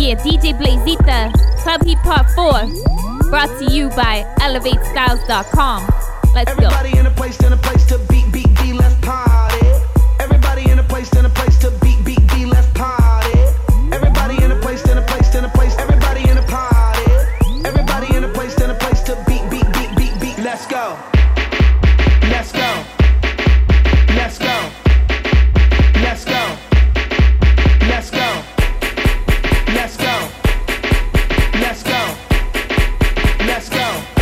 Yeah, DJ Blazita, Club Hip Hop 4, brought to you by ElevateStyles.com. Let's go. Everybody in a place to be, let's party.